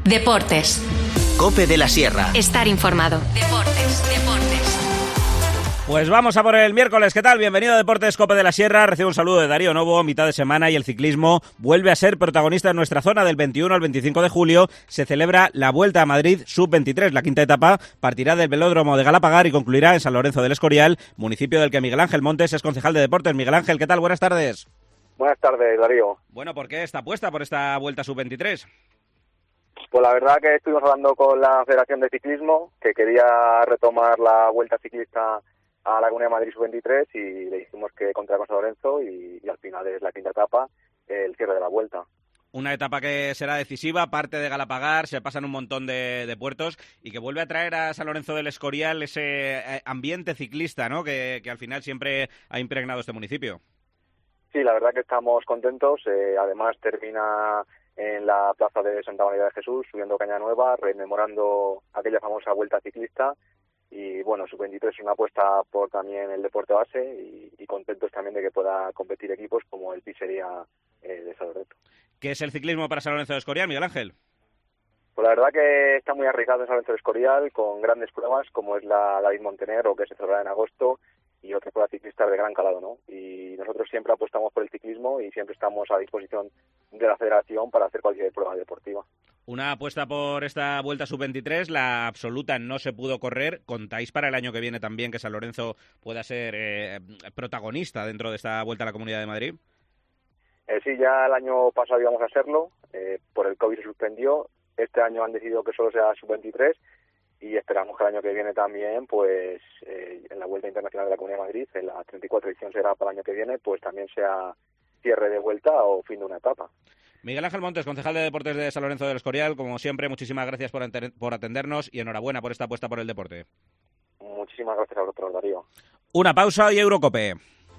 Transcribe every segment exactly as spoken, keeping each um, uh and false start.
Deportes. COPE de la Sierra. Estar informado. Deportes, deportes. Pues vamos a por el miércoles. ¿Qué tal? Bienvenido a Deportes COPE de la Sierra. Recibo un saludo de Darío Novo. Mitad de semana y el ciclismo vuelve a ser protagonista en nuestra zona. Del veintiuno al veinticinco de julio se celebra la Vuelta a Madrid sub veintitrés. La quinta etapa partirá del velódromo de Galapagar y concluirá en San Lorenzo del Escorial, municipio del que Miguel Ángel Montes es concejal de deportes. Miguel Ángel, ¿qué tal? Buenas tardes. Buenas tardes, Darío. Bueno, ¿por qué esta apuesta por esta Vuelta sub veintitrés? Pues la verdad que estuvimos hablando con la Federación de Ciclismo, que quería retomar la Vuelta Ciclista a la Comunidad de Madrid sub veintitrés, y le dijimos que contra con San Lorenzo, y, y al final es la quinta etapa, el cierre de la Vuelta. Una etapa que será decisiva, parte de Galapagar, se pasan un montón de, de puertos y que vuelve a traer a San Lorenzo del Escorial ese ambiente ciclista, ¿no? Que, que al final siempre ha impregnado este municipio. Sí, la verdad que estamos contentos. Eh, además termina en la plaza de Santa María de Jesús, subiendo Caña Nueva, rememorando aquella famosa Vuelta Ciclista. Y bueno, sub veintitrés es una apuesta por también el deporte base, y, y contentos también de que pueda competir equipos como el Pizzería eh, de San Lorenzo. ¿Qué es el ciclismo para San Lorenzo del Escorial, Miguel Ángel? Pues la verdad que está muy arriesgado en San Lorenzo del Escorial, con grandes pruebas como es la David Montenegro, que se celebrará en agosto, y otras pruebas ciclistas de gran calado, ¿no? Y nosotros siempre apostamos por el ciclismo y siempre estamos a disposición de la Federación para hacer cualquier prueba deportiva. Una apuesta por esta Vuelta sub veintitrés, la absoluta no se pudo correr. ¿Contáis para el año que viene también que San Lorenzo pueda ser eh, protagonista dentro de esta Vuelta a la Comunidad de Madrid? Eh, sí, ya el año pasado íbamos a hacerlo, eh, por el COVID se suspendió. Este año han decidido que solo sea sub veintitrés, y esperamos que el año que viene también, pues eh, en la Vuelta Internacional de la Comunidad de Madrid, en la treinta y cuatro edición será para el año que viene, pues también sea cierre de vuelta o fin de una etapa. Miguel Ángel Montes, concejal de Deportes de San Lorenzo del Escorial, como siempre, muchísimas gracias por, enter- por atendernos y enhorabuena por esta apuesta por el deporte. Muchísimas gracias a vosotros, Darío. Una pausa y Eurocope.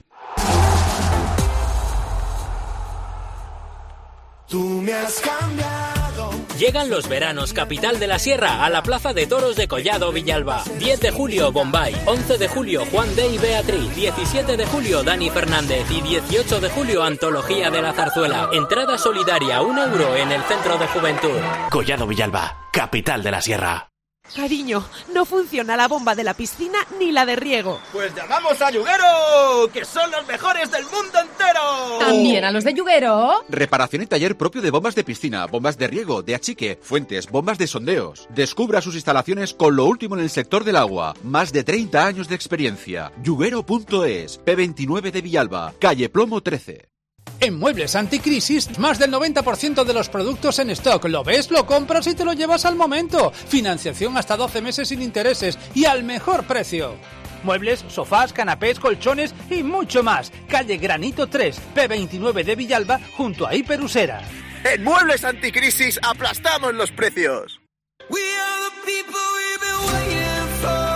Tú me has cambiado. Llegan los veranos Capital de la Sierra a la Plaza de Toros de Collado Villalba. diez de julio Bombay, once de julio Juan de y Beatriz, diecisiete de julio Dani Fernández y dieciocho de julio Antología de la Zarzuela. Entrada solidaria, un euro en el Centro de Juventud. Collado Villalba, Capital de la Sierra. Cariño, no funciona la bomba de la piscina ni la de riego. Pues llamamos a Yuguero, que son los mejores del mundo entero. ¿También a los de Yuguero? Reparación y taller propio de bombas de piscina, bombas de riego, de achique, fuentes, bombas de sondeos. Descubra sus instalaciones con lo último en el sector del agua. Más de treinta años de experiencia. Yuguero punto es, P veintinueve de Villalba, calle Plomo trece. En Muebles Anticrisis, más del noventa por ciento de los productos en stock. Lo ves, lo compras y te lo llevas al momento. Financiación hasta doce meses sin intereses y al mejor precio. Muebles, sofás, canapés, colchones y mucho más. Calle Granito tres, P veintinueve de Villalba, junto a Hiperusera. En Muebles Anticrisis aplastamos los precios. We are the people we've been waiting for.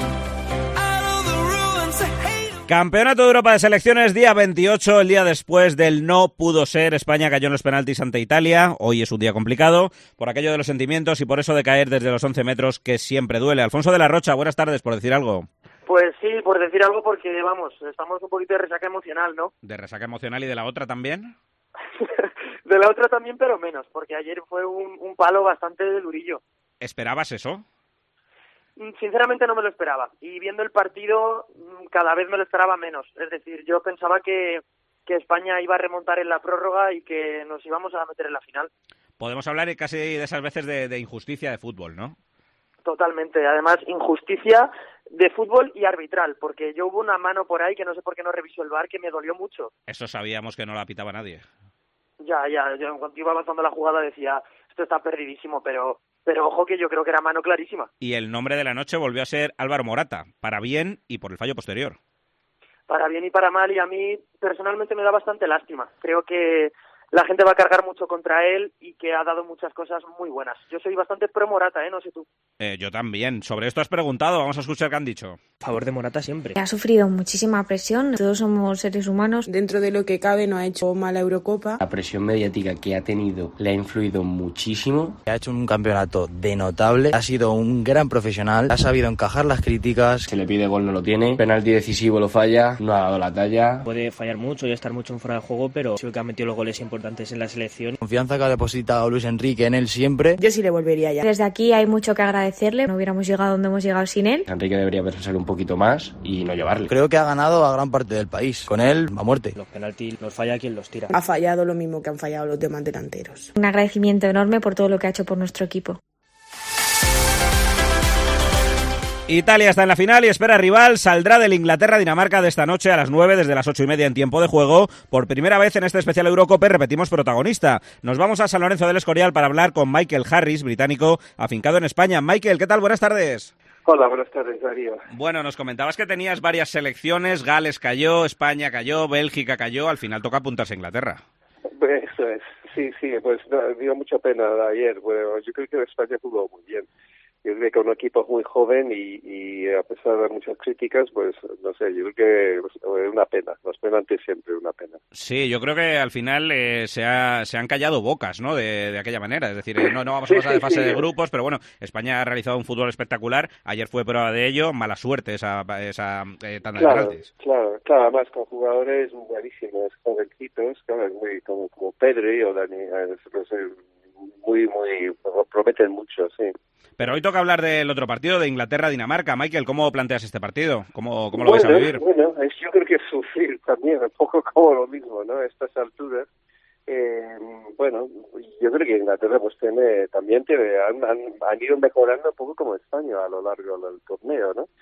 Campeonato de Europa de Selecciones, día veintiocho, el día después del no pudo ser. España cayó en los penaltis ante Italia. Hoy es un día complicado por aquello de los sentimientos y por eso de caer desde los once metros, que siempre duele. Alfonso de la Rocha, buenas tardes, por decir algo. Pues sí, por decir algo, porque vamos, estamos un poquito de resaca emocional, ¿no? ¿De resaca emocional y de la otra también? De la otra también, pero menos, porque ayer fue un, un palo bastante durillo. ¿Esperabas eso? Sinceramente no me lo esperaba, y viendo el partido cada vez me lo esperaba menos. Es decir, yo pensaba que, que España iba a remontar en la prórroga y que nos íbamos a meter en la final. Podemos hablar casi de esas veces de, de injusticia de fútbol, ¿no? Totalmente, además injusticia de fútbol y arbitral, porque yo hubo una mano por ahí que no sé por qué no revisó el V A R, que me dolió mucho. Eso sabíamos que no la pitaba nadie. Ya, ya, yo en cuanto iba avanzando la jugada decía, esto está perdidísimo, pero... Pero ojo que yo creo que era mano clarísima. Y el nombre de la noche volvió a ser Álvaro Morata, para bien y por el fallo posterior. Para bien y para mal, y a mí personalmente me da bastante lástima. Creo que la gente va a cargar mucho contra él y que ha dado muchas cosas muy buenas. Yo soy bastante pro Morata, ¿eh? No sé tú. Eh, yo también. Sobre esto has preguntado, vamos a escuchar qué han dicho. A favor de Morata siempre. Ha sufrido muchísima presión, todos somos seres humanos. Dentro de lo que cabe no ha hecho mala Eurocopa. La presión mediática que ha tenido le ha influido muchísimo. Ha hecho un campeonato de notable, ha sido un gran profesional, ha sabido encajar las críticas. Se le pide gol, no lo tiene, penalti decisivo lo falla, no ha dado la talla. Puede fallar mucho y estar mucho en fuera de juego, pero sí que ha metido los goles importantes importantes en la selección. Confianza que ha depositado Luis Enrique en él siempre. Yo sí le volvería ya. Desde aquí hay mucho que agradecerle, no hubiéramos llegado donde hemos llegado sin él. Enrique debería pensar un poquito más y no llevarle. Creo que ha ganado a gran parte del país. Con él, a muerte. Los penaltis los falla quien los tira. Ha fallado lo mismo que han fallado los demás delanteros. Un agradecimiento enorme por todo lo que ha hecho por nuestro equipo. Italia está en la final y espera rival, saldrá del Inglaterra-Dinamarca de esta noche a las nueve desde las ocho y media en tiempo de juego. Por primera vez en este especial Eurocope repetimos protagonista. Nos vamos a San Lorenzo del Escorial para hablar con Michael Harris, británico afincado en España. Michael, ¿qué tal? Buenas tardes. Hola, buenas tardes, Darío. Bueno, nos comentabas que tenías varias selecciones, Gales cayó, España cayó, Bélgica cayó, al final toca apuntarse a Inglaterra. Eso es, sí, sí, pues no, dio mucha pena ayer. Bueno, yo creo que España jugó muy bien. Yo creo que un equipo muy joven y, y a pesar de muchas críticas, pues no sé, yo creo que es una pena. Los penaltis siempre una pena. Sí, yo creo que al final eh, se, ha, se han callado bocas, ¿no? De, de aquella manera. Es decir, eh, no, no vamos a pasar sí, de fase sí, sí. de grupos, pero bueno, España ha realizado un fútbol espectacular. Ayer fue prueba de ello. Mala suerte esa, esa eh, tanda claro, de penaltis. Claro, claro. Además con jugadores buenísimos, jovencitos, claro, muy, como, como Pedri o Dani, no sé, muy, muy, prometen mucho, sí. Pero hoy toca hablar del otro partido, de Inglaterra-Dinamarca. Michael, ¿cómo planteas este partido? ¿Cómo, cómo lo bueno, vais a vivir? Bueno, es, yo creo que es sufrir también, un poco como lo mismo, ¿no? A estas alturas. Eh, bueno, yo creo que Inglaterra pues tiene, también tiene, han, han, han ido mejorando un poco como España a lo largo del torneo, ¿no?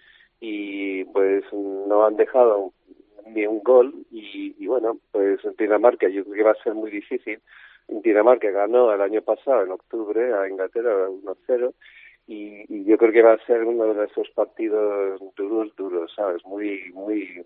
Y pues no han dejado ni un gol y, y bueno, pues Dinamarca yo creo que va a ser muy difícil. Dinamarca ganó el año pasado, en octubre, a Inglaterra uno cero. Y, y yo creo que va a ser uno de esos partidos duros, duros, ¿sabes? Muy, muy,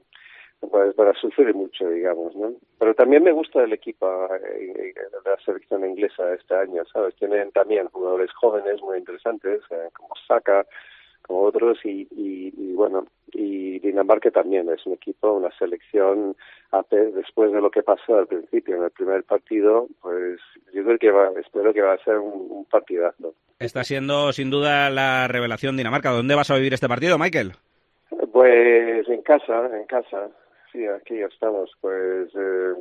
pues para sufrir mucho, digamos, ¿no? Pero también me gusta el equipo de la selección inglesa este año, ¿sabes? Tienen también jugadores jóvenes muy interesantes, eh, como Saka, como otros, y, y, y bueno, y Dinamarca también es un equipo, una selección, después de lo que pasó al principio en el primer partido, pues yo creo que va, espero que va a ser un, un partidazo. Está siendo sin duda la revelación Dinamarca. ¿Dónde vas a vivir este partido, Michael? Pues en casa, en casa. Sí, aquí estamos, pues, eh,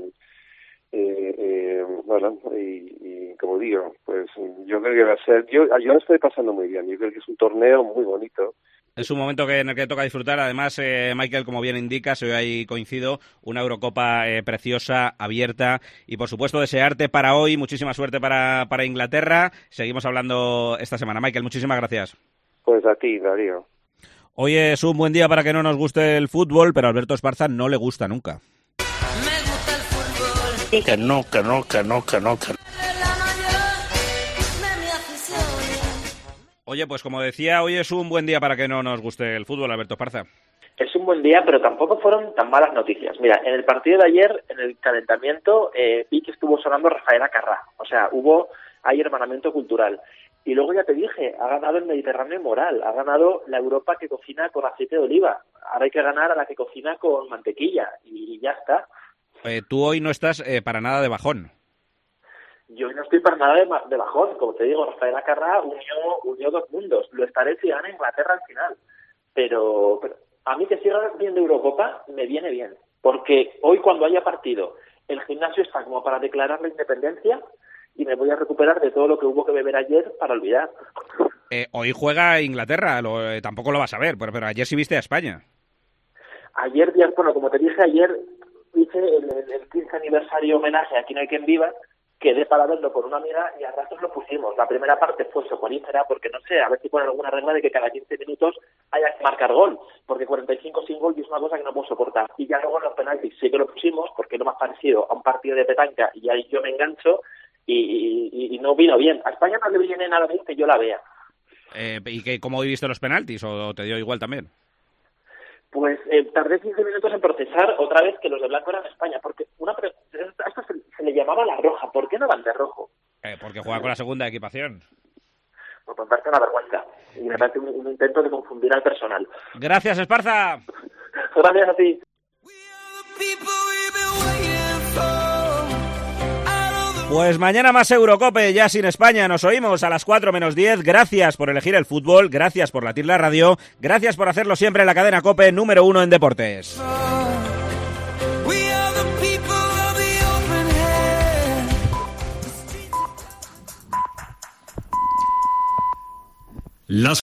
eh, eh, bueno, y, y como digo, pues yo creo que va a ser, yo, yo lo estoy pasando muy bien, yo creo que es un torneo muy bonito. Es un momento que en el que toca disfrutar. Además, eh, Michael, como bien indicas, hoy ahí coincido, una Eurocopa eh, preciosa, abierta, y por supuesto desearte para hoy muchísima suerte para, para Inglaterra. Seguimos hablando esta semana. Michael, muchísimas gracias. Pues a ti, Darío. Hoy es un buen día para que no nos guste el fútbol, pero a Alberto Esparza no le gusta nunca. Me gusta el fútbol. Que no, que no, que no, que no, que no. Oye, pues como decía, hoy es un buen día para que no nos guste el fútbol, Alberto Esparza. Es un buen día, pero tampoco fueron tan malas noticias. Mira, en el partido de ayer, en el calentamiento, eh, vi que estuvo sonando Rafaela Carrá. O sea, hubo ahí hermanamiento cultural. Y luego ya te dije, ha ganado el Mediterráneo moral, ha ganado la Europa que cocina con aceite de oliva. Ahora hay que ganar a la que cocina con mantequilla y ya está. Eh, tú hoy no estás eh, para nada de bajón. Yo no estoy para nada de, de bajón. Como te digo, Rafaela Carrá unió, unió dos mundos. Lo estaré si gana Inglaterra al final. Pero, pero a mí que siga viendo Eurocopa me viene bien. Porque hoy cuando haya partido, el gimnasio está como para declarar la independencia y me voy a recuperar de todo lo que hubo que beber ayer para olvidar. Eh, hoy juega Inglaterra, lo, eh, tampoco lo vas a ver, pero, pero ayer sí viste a España. Ayer, bueno, como te dije ayer, hice el, el, el quince aniversario homenaje a Aquí no hay quien viva, quedé para verlo con una amiga y a ratos lo pusimos. La primera parte fue soporífera porque, no sé, a ver si ponen alguna regla de que cada quince minutos haya que marcar gol, porque cuarenta y cinco sin gol es una cosa que no puedo soportar. Y ya luego en los penaltis sí que lo pusimos porque no me ha parecido a un partido de petanca y ahí yo me engancho y, y, y no vino bien. A España no le viene nada bien que yo la vea. Eh, ¿Y que, cómo viviste los penaltis o te dio igual también? Pues eh, tardé quince minutos en procesar otra vez que los de blanco eran España, porque una pre- a esto se, se le llamaba la roja. ¿Por qué no van de rojo? Eh, porque juega con la segunda equipación. Pues me parece una vergüenza y me parece un, un intento de confundir al personal. Gracias, Esparza. Gracias a ti. Pues mañana más Eurocope, ya sin España. Nos oímos a las cuatro menos diez. Gracias por elegir el fútbol, gracias por latir la radio, gracias por hacerlo siempre en la cadena COPE número uno en deportes. Las